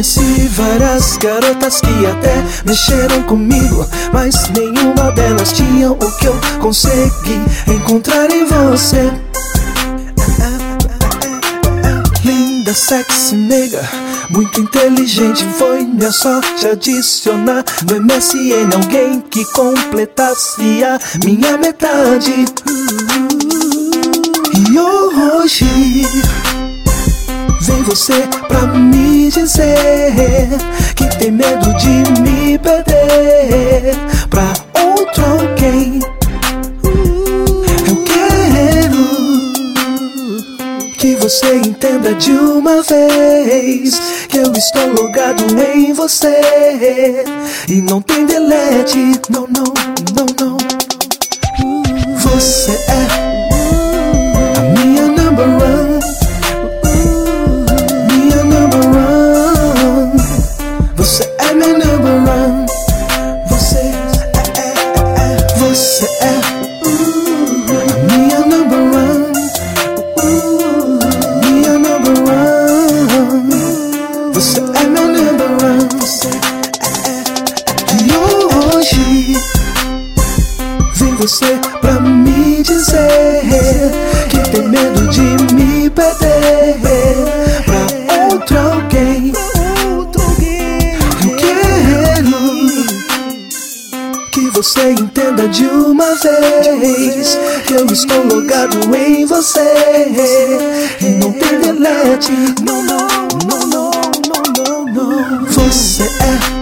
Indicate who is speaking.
Speaker 1: Conheci várias garotas que até mexeram comigo, mas nenhuma delas tinha o que eu consegui encontrar em você. Linda, sexy, nega, muito inteligente. Foi minha sorte adicionar no MSN alguém que completasse a minha metade. E hoje vem você pra me dizer que tem medo de me perder pra outro alguém. Eu quero que você entenda de uma vez que eu estou logado em você e não tem delete, não, não, não, não. Você é a minha number one, minha number one. Você é minha number one. Você você é a minha number one, minha number one. Você é minha number one. E hoje vem você pra me dizer que tem medo de me perder pra outro alguém. Eu quero que você entenda de uma vez que eu estou logado em você e não tem delete. Não, não, não, não, não, não, não. Você é